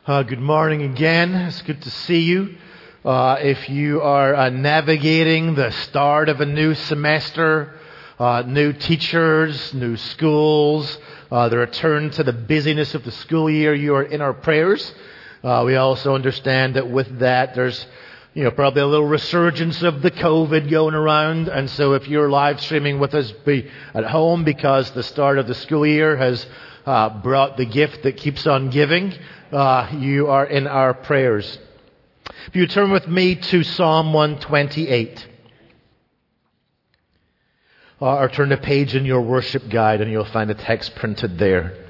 Good morning again. It's good to see you. If you are navigating the start of a new semester, new teachers, new schools, the return to the busyness of the school year, you are in our prayers. We also understand that with that, there's probably a little resurgence of the COVID going around. And so if you're live streaming with us, be at home because the start of the school year has brought the gift that keeps on giving. You are in our prayers. If you turn with me to Psalm 128, or turn the page in your worship guide and you'll find the text printed there.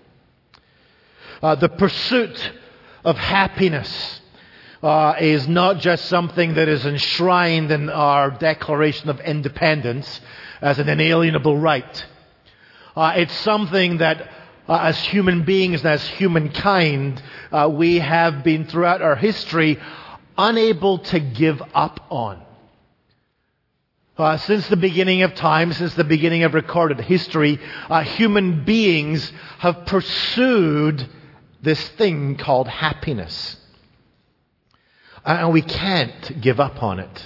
The pursuit of happiness is not just something that is enshrined in our Declaration of Independence as an inalienable right. It's something that as human beings and as humankind, we have been throughout our history unable to give up on. Since the beginning of time, since the beginning of recorded history, human beings have pursued this thing called happiness. And we can't give up on it.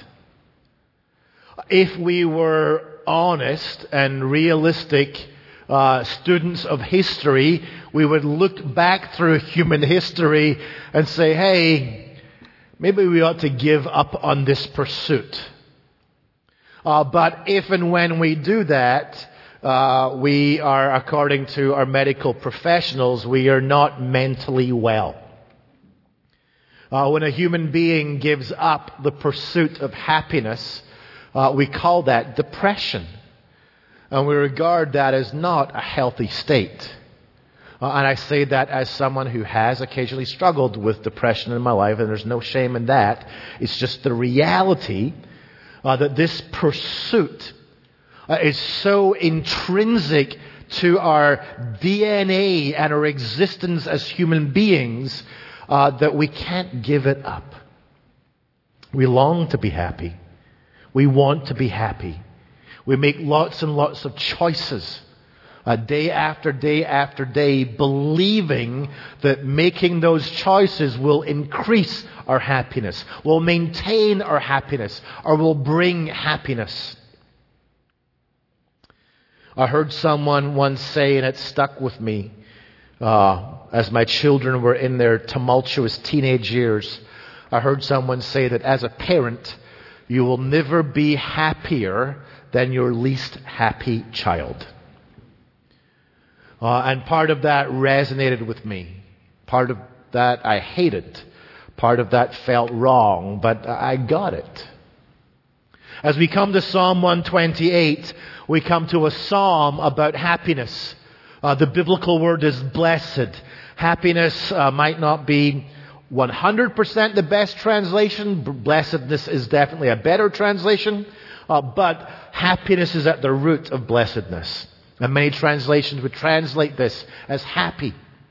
If we were honest and realistic students of history, we would look back through human history and say, hey, maybe we ought to give up on this pursuit. But if and when we do that, we are, according to our medical professionals, we are not mentally well. When a human being gives up the pursuit of happiness, we call that depression. And we regard that as not a healthy state. And I say that as someone who has occasionally struggled with depression in my life, and there's no shame in that. It's just the reality that this pursuit is so intrinsic to our DNA and our existence as human beings that we can't give it up. We long to be happy. We want to be happy. We make lots and lots of choices, day after day after day, believing that making those choices will increase our happiness, will maintain our happiness, or will bring happiness. I heard someone once say, and it stuck with me, as my children were in their tumultuous teenage years, I heard someone say that as a parent, you will never be happier than your least happy child. And part of that resonated with me. Part of that I hated. Part of that felt wrong, but I got it. As we come to Psalm 128, we come to a psalm about happiness. The biblical word is blessed. Happiness might not be 100% the best translation. Blessedness is definitely a better translation. But happiness is at the root of blessedness. And many translations would translate this as happy.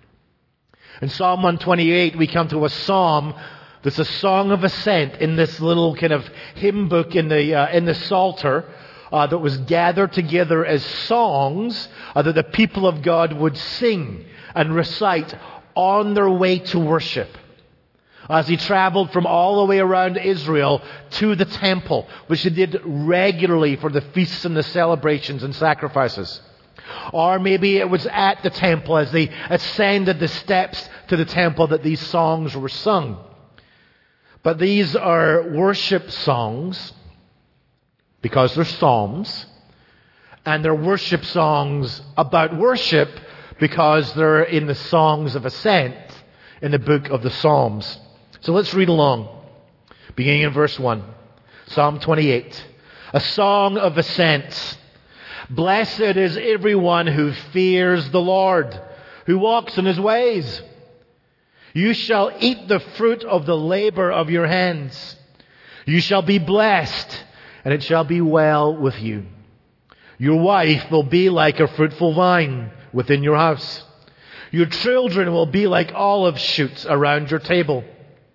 In Psalm 128, we come to a psalm that's a song of ascent in this little kind of hymn book in the Psalter that was gathered together as songs that the people of God would sing and recite on their way to worship. As he traveled from all the way around Israel to the temple, which he did regularly for the feasts and the celebrations and sacrifices. Or maybe it was at the temple as they ascended the steps to the temple that these songs were sung. But these are worship songs because they're psalms. And they're worship songs about worship because they're in the songs of ascent in the book of the Psalms. So let's read along, beginning in verse 1. Psalm 28. A song of ascents. Blessed is everyone who fears the Lord, who walks in his ways. You shall eat the fruit of the labor of your hands. You shall be blessed, and it shall be well with you. Your wife will be like a fruitful vine within your house. Your children will be like olive shoots around your table.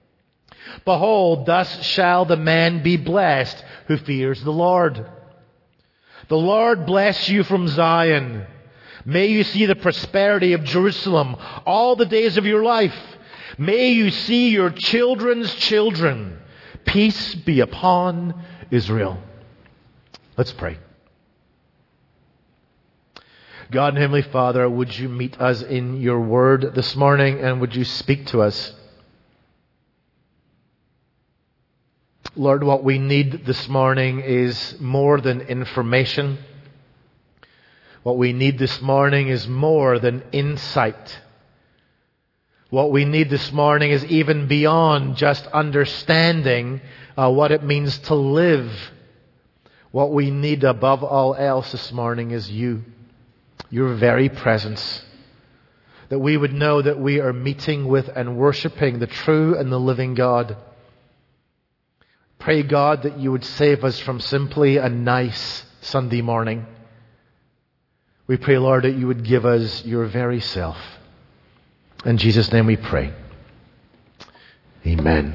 Behold, thus shall the man be blessed who fears the Lord. The Lord bless you from Zion. May you see the prosperity of Jerusalem all the days of your life. May you see your children's children. Peace be upon Israel. Let's pray. God and Heavenly Father, would you meet us in your word this morning, and would you speak to us? Lord, what we need this morning is more than information. What we need this morning is more than insight. What we need this morning is even beyond just understanding what it means to live. What we need above all else this morning is you. Your very presence. That we would know that we are meeting with and worshiping the true and the living God. Pray, God, that you would save us from simply a nice Sunday morning. We pray, Lord, that you would give us your very self. In Jesus' name we pray. Amen.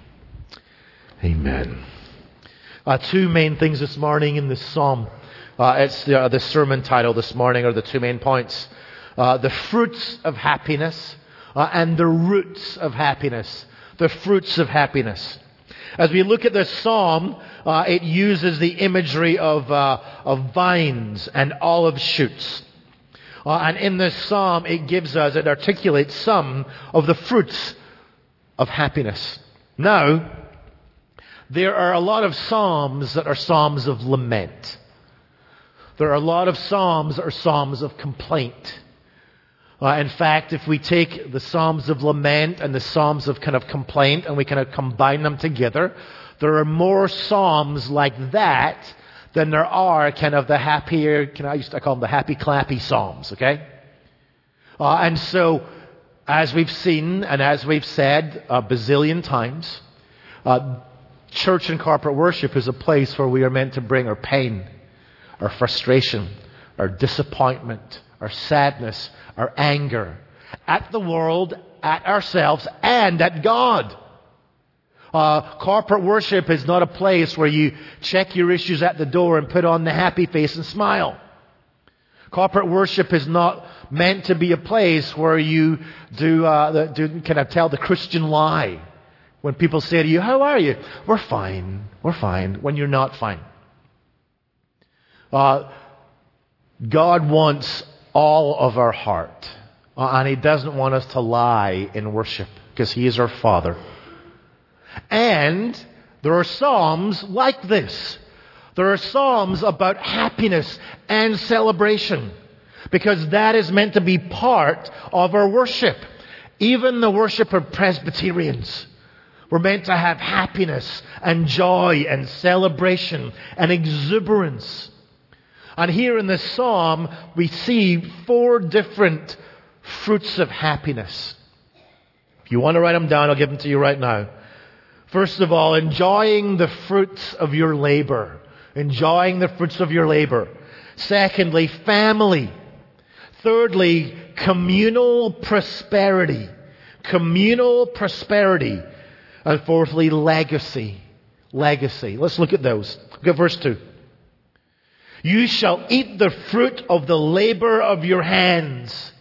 Amen. Two main things this morning in this psalm. It's the sermon title this morning, or the two main points. The fruits of happiness and the roots of happiness. The fruits of happiness. As we look at this psalm, it uses the imagery of vines and olive shoots. And in this psalm, it articulates some of the fruits of happiness. Now, there are a lot of psalms that are psalms of lament. There are a lot of psalms that are psalms of complaint. In fact, if we take the psalms of lament and the psalms of kind of complaint and we kind of combine them together, there are more psalms like that than there are kind of the happier, I call them the happy clappy psalms, okay? And so, as we've seen and as we've said a bazillion times, church and corporate worship is a place where we are meant to bring our pain, our frustration, our disappointment, our sadness, our anger, at the world, at ourselves, and at God. Corporate worship is not a place where you check your issues at the door and put on the happy face and smile. Corporate worship is not meant to be a place where you tell the Christian lie. When people say to you, "How are you?" We're fine, when you're not fine. God wants all of our heart. And He doesn't want us to lie in worship, because He is our Father. And there are psalms like this. There are psalms about happiness and celebration, because that is meant to be part of our worship. Even the worship of Presbyterians, we're meant to have happiness and joy and celebration and exuberance. And here in this psalm, we see 4 different fruits of happiness. If you want to write them down, I'll give them to you right now. First of all, enjoying the fruits of your labor. Enjoying the fruits of your labor. Secondly, family. Thirdly, communal prosperity. Communal prosperity. And fourthly, legacy. Legacy. Let's look at those. Look at verse 2. You shall eat the fruit of the labor of your hands.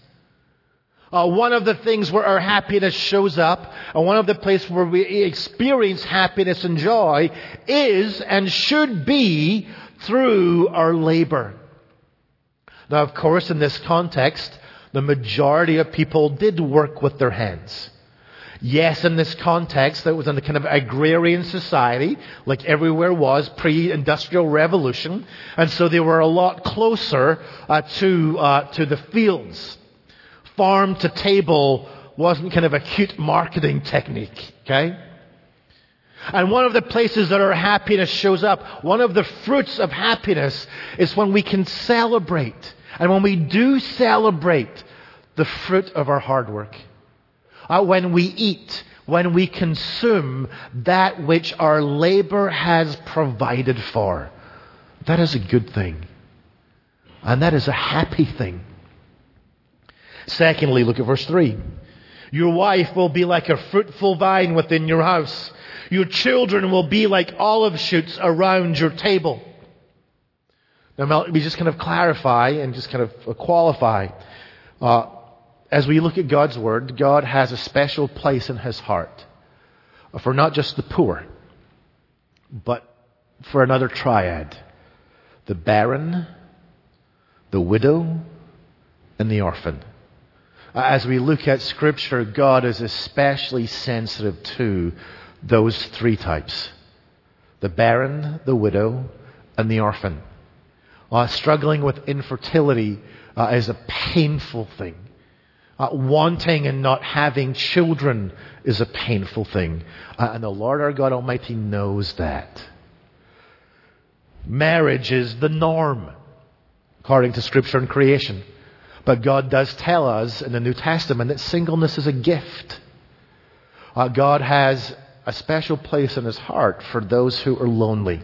One of the things where our happiness shows up, and one of the places where we experience happiness and joy, is and should be through our labor. Now, of course, in this context, the majority of people did work with their hands. Yes, in this context, it was in a kind of agrarian society, like everywhere was pre-industrial revolution, and so they were a lot closer to the fields. Farm to table wasn't kind of a cute marketing technique, okay? And one of the places that our happiness shows up, one of the fruits of happiness, is when we can celebrate. And when we do celebrate the fruit of our hard work. When we eat, when we consume that which our labor has provided for. That is a good thing. And that is a happy thing. Secondly, look at verse 3. Your wife will be like a fruitful vine within your house. Your children will be like olive shoots around your table. Now, let me just kind of clarify and just kind of qualify. as we look at God's Word, God has a special place in His heart for not just the poor, but for another triad: the barren, the widow, and the orphan. As we look at Scripture, God is especially sensitive to those three types: the barren, the widow, and the orphan. Struggling with infertility is a painful thing. Wanting and not having children is a painful thing. And the Lord our God Almighty knows that. Marriage is the norm, according to Scripture and creation. But God does tell us in the New Testament that singleness is a gift. God has a special place in His heart for those who are lonely.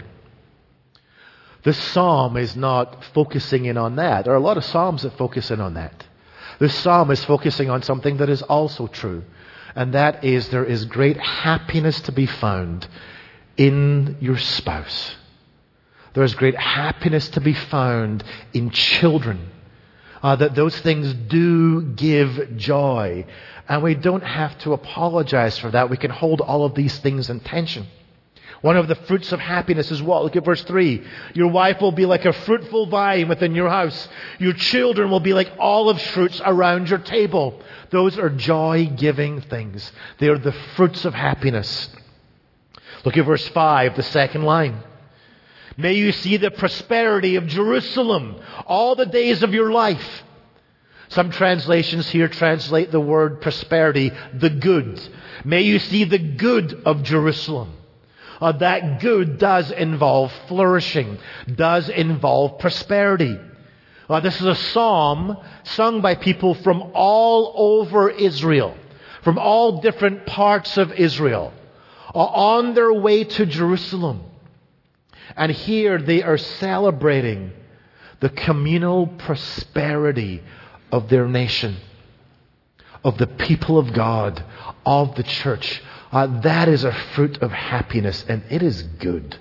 This psalm is not focusing in on that. There are a lot of psalms that focus in on that. This psalm is focusing on something that is also true. And that is, there is great happiness to be found in your spouse. There is great happiness to be found in children. That those things do give joy. And we don't have to apologize for that. We can hold all of these things in tension. One of the fruits of happiness is what? Look at verse 3. Your wife will be like a fruitful vine within your house. Your children will be like olive fruits around your table. Those are joy-giving things. They are the fruits of happiness. Look at verse 5, the second line. May you see the prosperity of Jerusalem all the days of your life. Some translations here translate the word prosperity, the good. May you see the good of Jerusalem. That good does involve flourishing, does involve prosperity. This is a psalm sung by people from all over Israel, from all different parts of Israel, on their way to Jerusalem. And here they are celebrating the communal prosperity of their nation, of the people of God, of the church. That is a fruit of happiness, and it is good.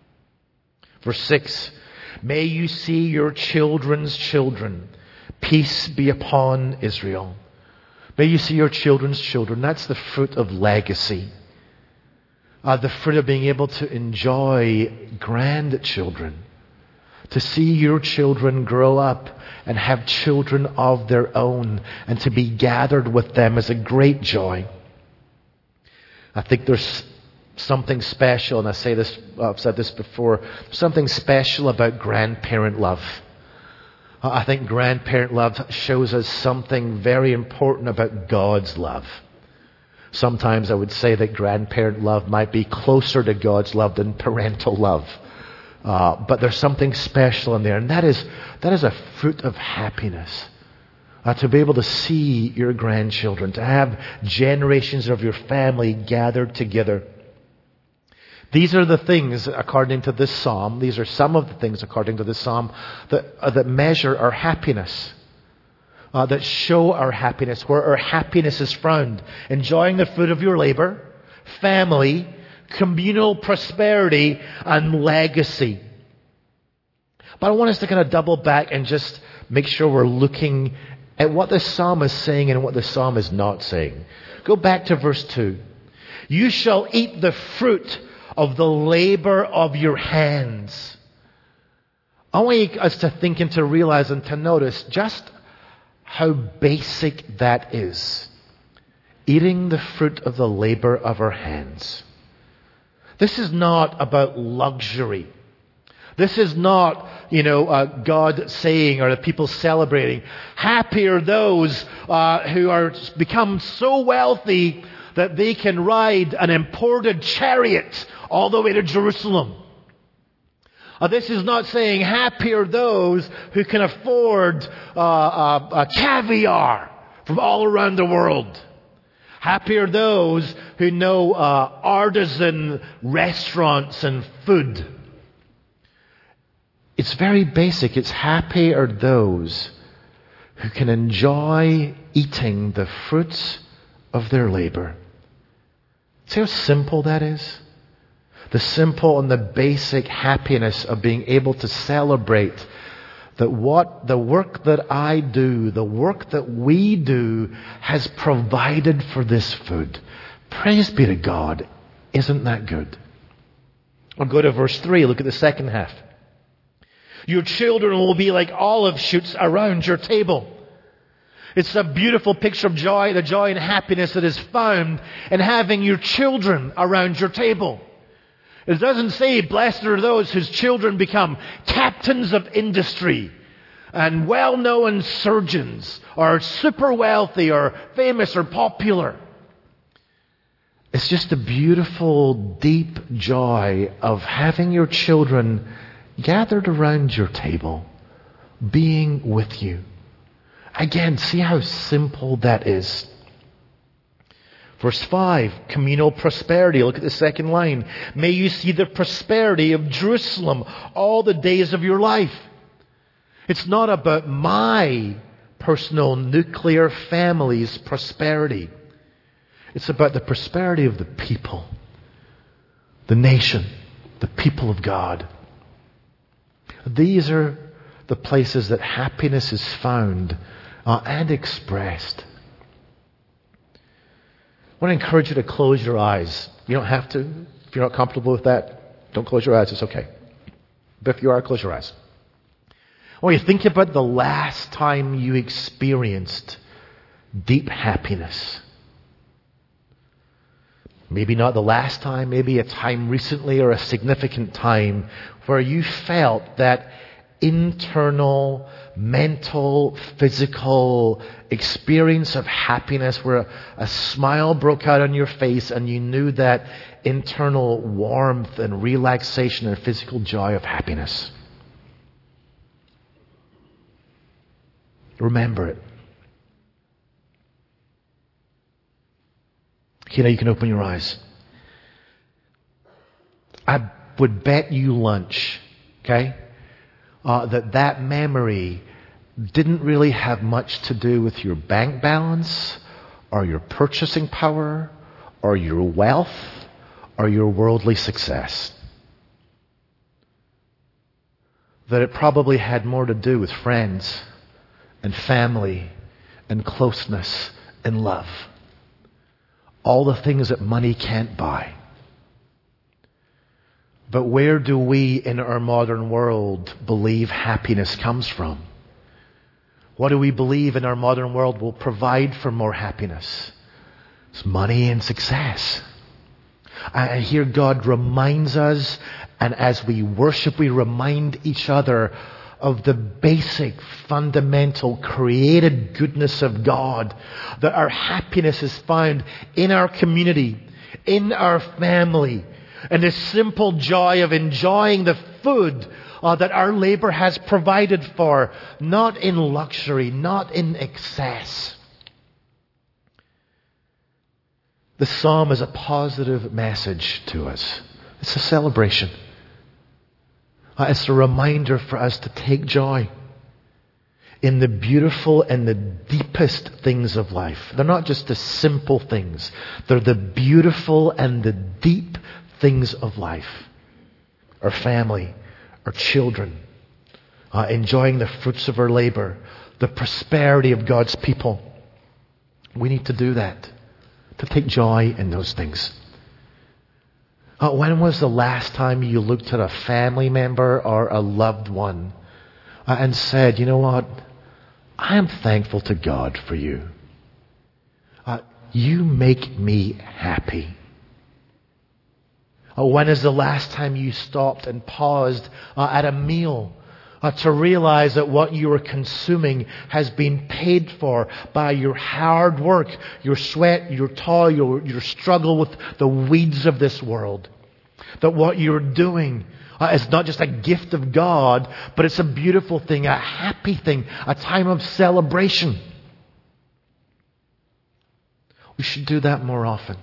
Verse 6, may you see your children's children. Peace be upon Israel. May you see your children's children. That's the fruit of legacy. The fruit of being able to enjoy grandchildren. To see your children grow up and have children of their own, and to be gathered with them is a great joy. I think there's something special, and I've said this before, something special about grandparent love. I think grandparent love shows us something very important about God's love. Sometimes I would say that grandparent love might be closer to God's love than parental love. But there's something special in there, and that is a fruit of happiness. To be able to see your grandchildren, to have generations of your family gathered together. These are the things, according to this psalm, these are some of the things, according to this psalm, that measure our happiness. That show our happiness, where our happiness is found. Enjoying the fruit of your labor, family, communal prosperity, and legacy. But I want us to kind of double back and just make sure we're looking at what the psalm is saying and what the psalm is not saying. Go back to verse 2. You shall eat the fruit of the labor of your hands. I want us to think and to realize and to notice just how basic that is. Eating the fruit of the labor of our hands. This is not about luxury. This is not, God saying or the people celebrating. Happy are those who are become so wealthy that they can ride an imported chariot all the way to Jerusalem. This is not saying happy are those who can afford caviar from all around the world. Happy are those who know artisan restaurants and food. It's very basic. It's happy are those who can enjoy eating the fruits of their labor. See how simple that is? The simple and the basic happiness of being able to celebrate that what the work that I do, the work that we do, has provided for this food. Praise be to God. Isn't that good? I'll go to verse 3. Look at the second half. Your children will be like olive shoots around your table. It's a beautiful picture of joy, the joy and happiness that is found in having your children around your table. It doesn't say, blessed are those whose children become captains of industry and well-known surgeons or super wealthy or famous or popular. It's just a beautiful, deep joy of having your children gathered around your table, being with you. Again, see how simple that is. Verse 5, communal prosperity. Look at the second line. May you see the prosperity of Jerusalem all the days of your life. It's not about my personal nuclear family's prosperity. It's about the prosperity of the people, the nation, the people of God. These are the places that happiness is found and expressed. I want to encourage you to close your eyes. You don't have to. If you're not comfortable with that, don't close your eyes. It's okay. But if you are, close your eyes. I want you to think about the last time you experienced deep happiness. Maybe not the last time, maybe a time recently or a significant time where you felt that internal, mental, physical experience of happiness where a smile broke out on your face and you knew that internal warmth and relaxation and physical joy of happiness. Remember it. Okay, now you can open your eyes. I would bet you lunch, okay, that memory didn't really have much to do with your bank balance or your purchasing power or your wealth or your worldly success. That it probably had more to do with friends and family and closeness and love. All the things that money can't buy. But where do we in our modern world believe happiness comes from? What do we believe in our modern world will provide for more happiness? It's money and success. And here God reminds us, and as we worship, we remind each other of the basic, fundamental, created goodness of God. That our happiness is found in our community, in our family, and the simple joy of enjoying the food that our labor has provided for, not in luxury, not in excess. The psalm is a positive message to us. It's a celebration. It's a reminder for us to take joy in the beautiful and the deepest things of life. They're not just the simple things. They're the beautiful and the deep things of life. Our family, our children, enjoying the fruits of our labor, the prosperity of God's people. We need to do that, to take joy in those things. When was the last time you looked at a family member or a loved one and said, you know what, I am thankful to God for you. You make me happy. When is the last time you stopped and paused at a meal to realize that what you are consuming has been paid for by your hard work, your sweat, your toil, your struggle with the weeds of this world? That what you're doing is not just a gift of God, but it's a beautiful thing, a happy thing, a time of celebration. We should do that more often.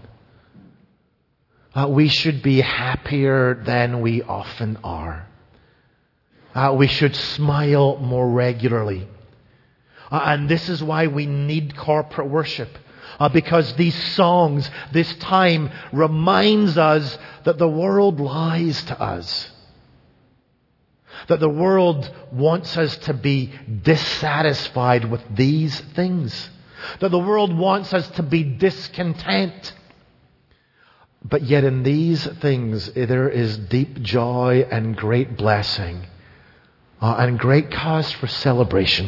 We should be happier than we often are. We should smile more regularly. And this is why we need corporate worship. Because these songs, this time, reminds us that the world lies to us. That the world wants us to be dissatisfied with these things. That the world wants us to be discontent. But yet in these things there is deep joy and great blessing and great cause for celebration.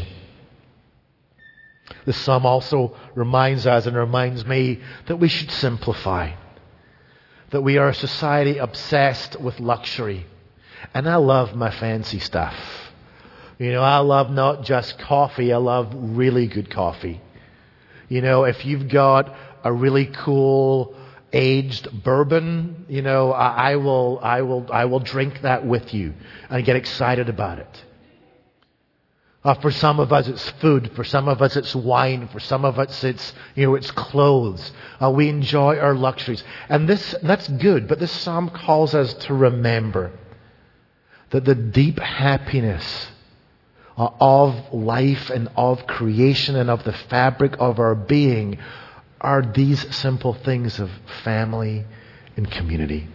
The psalm also reminds us and reminds me that we should simplify. That we are a society obsessed with luxury. And I love my fancy stuff. I love not just coffee, I love really good coffee. If you've got a really cool aged bourbon, I will drink that with you and get excited about it. For some of us it's food, for some of us it's wine, for some of us it's clothes. We enjoy our luxuries. And that's good, but this psalm calls us to remember that the deep happiness of life and of creation and of the fabric of our being are these simple things of family and community.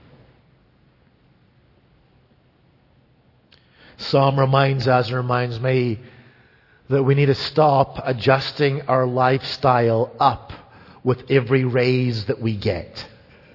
Psalm reminds me that we need to stop adjusting our lifestyle up with every raise that we get.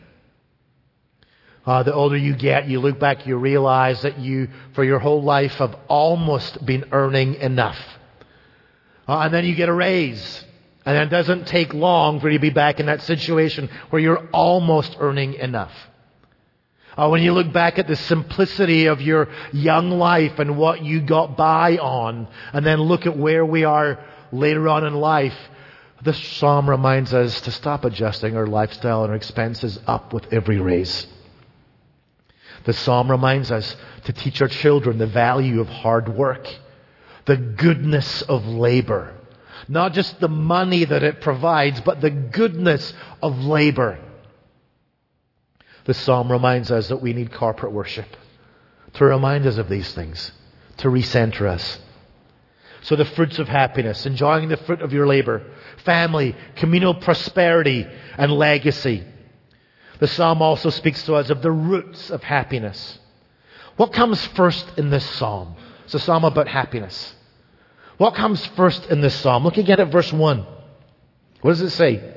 The older you get, you look back, you realize that you, for your whole life, have almost been earning enough. And then you get a raise. And it doesn't take long for you to be back in that situation where you're almost earning enough. When you look back at the simplicity of your young life and what you got by on, and then look at where we are later on in life, this psalm reminds us to stop adjusting our lifestyle and our expenses up with every raise. The psalm reminds us to teach our children the value of hard work, the goodness of labor. Not just the money that it provides, but the goodness of labor. The psalm reminds us that we need corporate worship to remind us of these things, to recenter us. So the fruits of happiness, enjoying the fruit of your labor, family, communal prosperity, and legacy. The psalm also speaks to us of the roots of happiness. What comes first in this psalm? It's a psalm about happiness. What comes first in this psalm? Look again at verse 1. What does it say?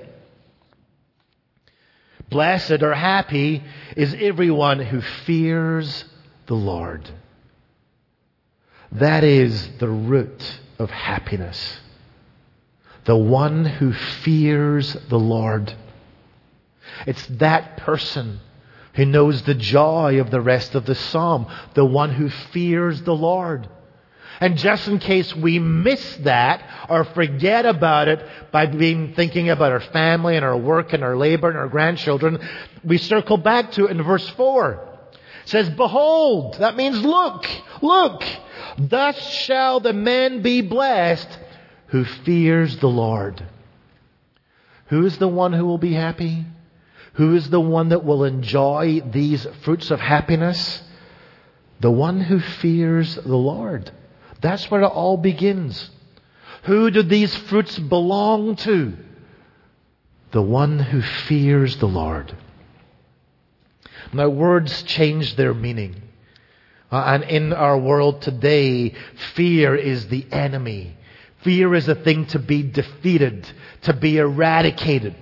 Blessed or happy is everyone who fears the Lord. That is the root of happiness. The one who fears the Lord. It's that person who knows the joy of the rest of the psalm. The one who fears the Lord. And just in case we miss that or forget about it by thinking about our family and our work and our labor and our grandchildren, we circle back to it in verse 4. It says, behold, that means look, thus shall the man be blessed who fears the Lord. Who is the one who will be happy? Who is the one that will enjoy these fruits of happiness? The one who fears the Lord. That's where it all begins. Who do these fruits belong to? The one who fears the Lord. Now, words change their meaning. And in our world today, fear is the enemy. Fear is a thing to be defeated, to be eradicated.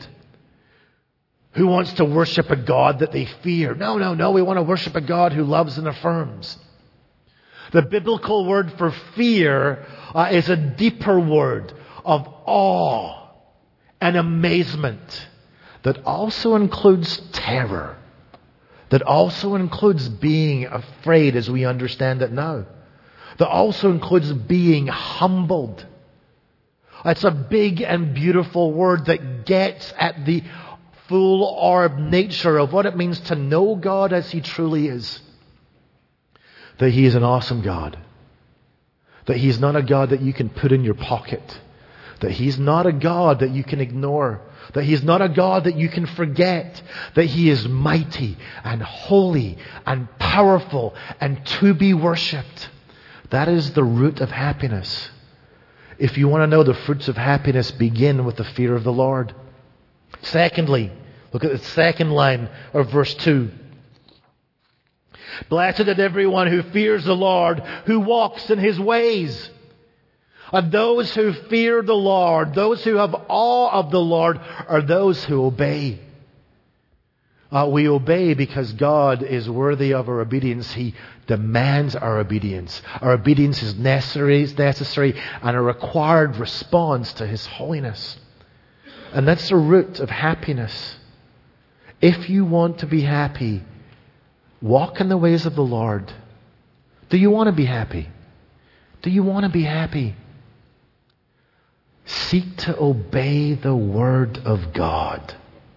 Who wants to worship a God that they fear? No. We want to worship a God who loves and affirms. The biblical word for fear is a deeper word of awe and amazement that also includes terror, that also includes being afraid as we understand it now, that also includes being humbled. It's a big and beautiful word that gets at the full-orb nature of what it means to know God as He truly is. That He is an awesome God. That He is not a God that you can put in your pocket. That He's not a God that you can ignore. That He is not a God that you can forget. That He is mighty and holy and powerful and to be worshipped. That is the root of happiness. If you want to know the fruits of happiness, begin with the fear of the Lord. Secondly, look at the second line of verse 2. Blessed is everyone who fears the Lord, who walks in His ways. And those who fear the Lord, those who have awe of the Lord, are those who obey. We obey because God is worthy of our obedience. He demands our obedience. Our obedience is necessary and a required response to His holiness. And that's the root of happiness. If you want to be happy, walk in the ways of the Lord. Do you want to be happy? Do you want to be happy? Seek to obey the Word of God.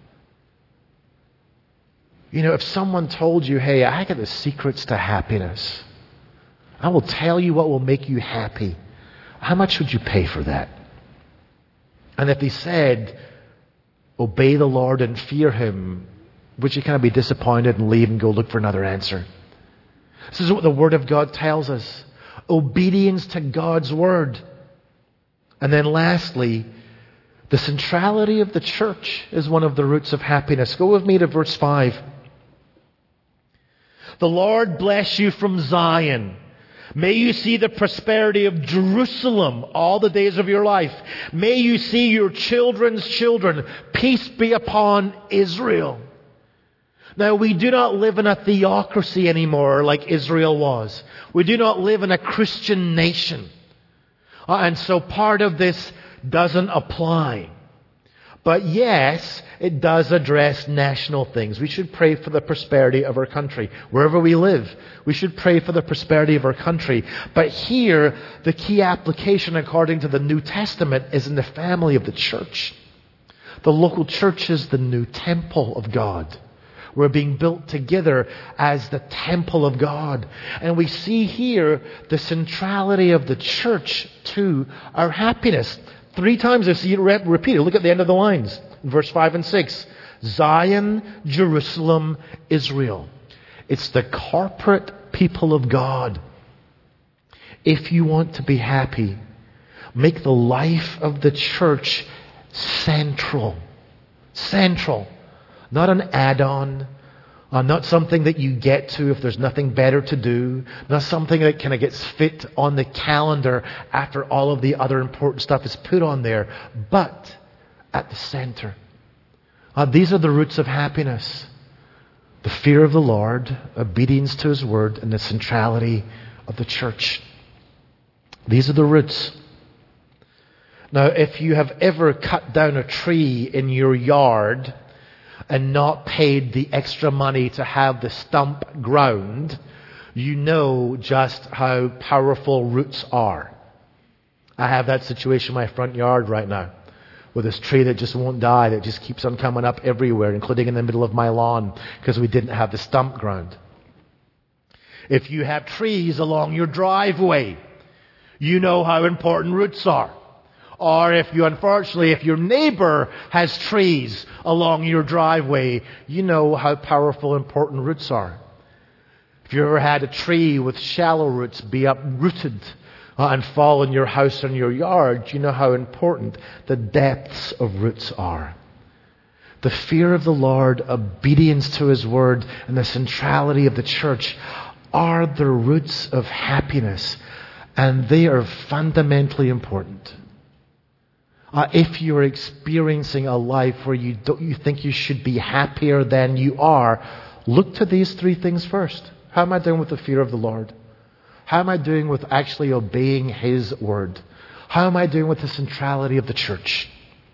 You know, if someone told you, hey, I got the secrets to happiness, I will tell you what will make you happy, how much would you pay for that? And if they said, obey the Lord and fear Him, would you kind of be disappointed and leave and go look for another answer? This is what the Word of God tells us. Obedience to God's Word. And then lastly, the centrality of the church is one of the roots of happiness. Go with me to verse 5. The Lord bless you from Zion. May you see the prosperity of Jerusalem all the days of your life. May you see your children's children. Peace be upon Israel. Now, we do not live in a theocracy anymore like Israel was. We do not live in a Christian nation. And so part of this doesn't apply. But yes, it does address national things. We should pray for the prosperity of our country. Wherever we live, we should pray for the prosperity of our country. But here, the key application according to the New Testament is in the family of the church. The local church is the new temple of God. We're being built together as the temple of God. And we see here the centrality of the church to our happiness. 3 times I see it repeated. Look at the end of the lines. In verse 5 and 6. Zion, Jerusalem, Israel. It's the corporate people of God. If you want to be happy, make the life of the church central. Central. Not an add-on. Not something that you get to if there's nothing better to do. Not something that kind of gets fit on the calendar after all of the other important stuff is put on there. But at the center. These are the roots of happiness. The fear of the Lord, obedience to His Word, and the centrality of the church. These are the roots. Now, if you have ever cut down a tree in your yard and not paid the extra money to have the stump ground, you know just how powerful roots are. I have that situation in my front yard right now with this tree that just won't die, that just keeps on coming up everywhere, including in the middle of my lawn, because we didn't have the stump ground. If you have trees along your driveway, you know how important roots are. Or if your neighbor has trees along your driveway, you know how powerful, important roots are. If you ever had a tree with shallow roots be uprooted and fall in your house or in your yard, you know how important the depths of roots are. The fear of the Lord, obedience to His Word, and the centrality of the church are the roots of happiness. And they are fundamentally important. If you're experiencing a life where you think you should be happier than you are, look to these 3 things first. How am I doing with the fear of the Lord? How am I doing with actually obeying His Word? How am I doing with the centrality of the church?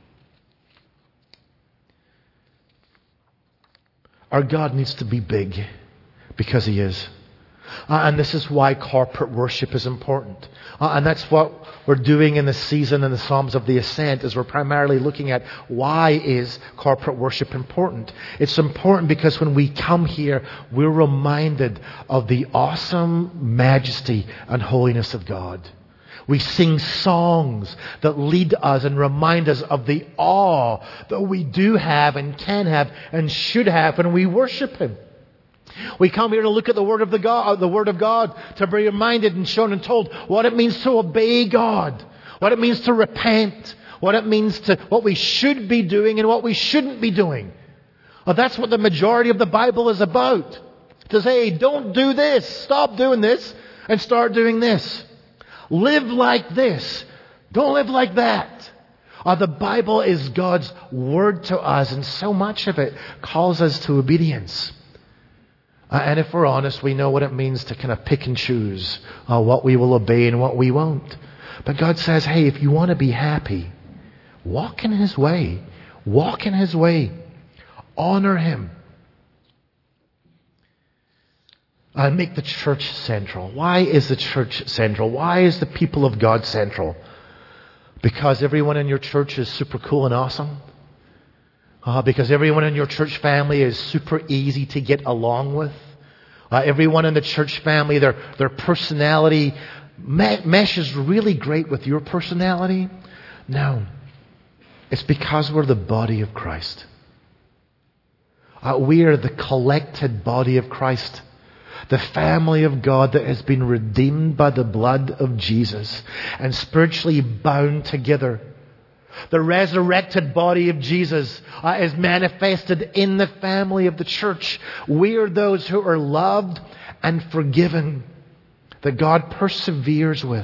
Our God needs to be big because He is. And this is why corporate worship is important. And that's what we're doing in the season in the Psalms of the Ascent, is we're primarily looking at why is corporate worship important. It's important because when we come here, we're reminded of the awesome majesty and holiness of God. We sing songs that lead us and remind us of the awe that we do have and can have and should have when we worship Him. We come here to look at the Word of God, to be reminded and shown and told what it means to obey God, what it means to repent, what we should be doing and what we shouldn't be doing. Well, that's what the majority of the Bible is about. To say, don't do this, stop doing this, and start doing this. Live like this, don't live like that. The Bible is God's word to us, and so much of it calls us to obedience. And if we're honest, we know what it means to kind of pick and choose what we will obey and what we won't. But God says, hey, if you want to be happy, walk in His way. Walk in His way. Honor Him. And make the church central. Why is the church central? Why is the people of God central? Because everyone in your church is super cool and awesome? Because everyone in your church family is super easy to get along with? Everyone in the church family, their personality meshes really great with your personality? No. It's because we're the body of Christ. We are the collected body of Christ. The family of God that has been redeemed by the blood of Jesus and spiritually bound together. The resurrected body of Jesus is manifested in the family of the church. We are those who are loved and forgiven, that God perseveres with.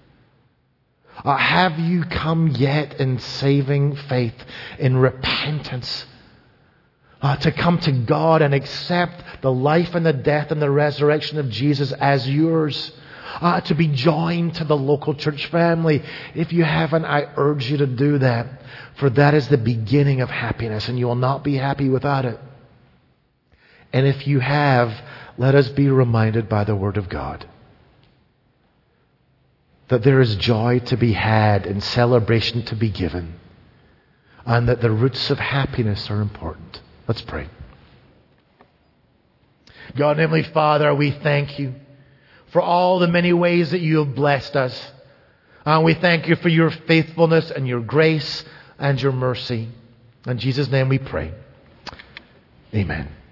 Have you come yet in saving faith, in repentance? To come to God and accept the life and the death and the resurrection of Jesus as yours. To be joined to the local church family. If you haven't, I urge you to do that. For that is the beginning of happiness, and you will not be happy without it. And if you have, let us be reminded by the Word of God that there is joy to be had and celebration to be given, and that the roots of happiness are important. Let's pray. God and Heavenly Father, we thank You for all the many ways that You have blessed us. And we thank You for Your faithfulness and Your grace and Your mercy. In Jesus' name we pray. Amen.